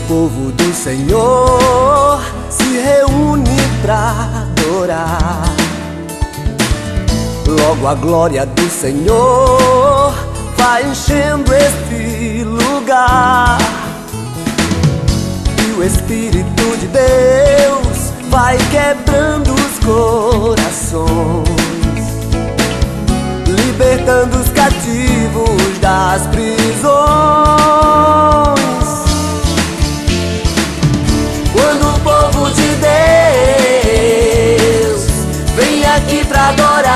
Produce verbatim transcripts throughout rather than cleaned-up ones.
povo do Senhor se reúne pra adorar. Logo a glória do Senhor vai enchendo este lugar, e o Espírito de Deus vai quebrando os corações, libertando os cativos das prisões. Quando o povo de Deus vem aqui pra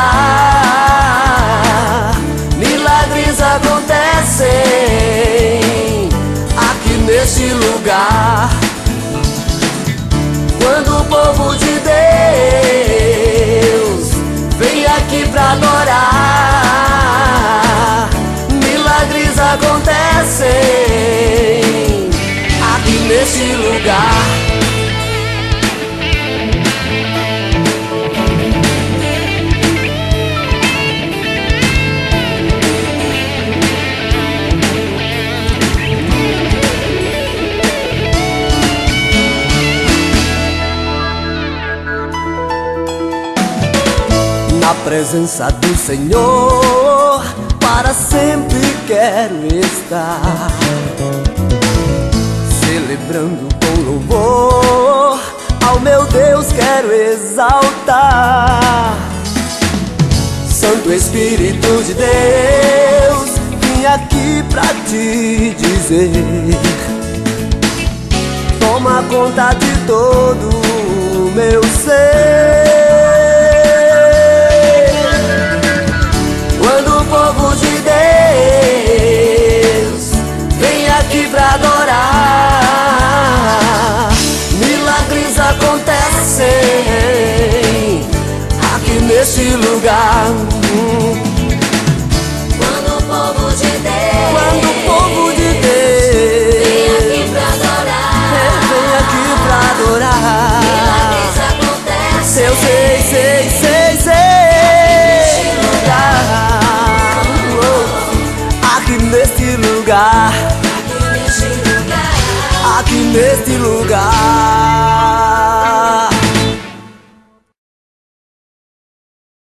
adorar, milagres acontecem aqui neste lugar. Quando o povo de Deus vem aqui pra adorar, milagres acontecem aqui neste lugar. Na presença do Senhor para sempre quero estar, celebrando com louvor ao meu Deus quero exaltar. Santo Espírito de Deus, vim aqui pra te dizer: toma conta de todo o meu ser. Quando o povo de Deus vem aqui pra adorar, milagres acontecem aqui neste lugar. Quando o povo de Deus, Quando o povo de Deus vem aqui pra adorar, vem aqui pra adorar, milagres acontecem. eu sei, sei, sei, sei. Aqui neste lugar, Aqui neste lugar, aqui neste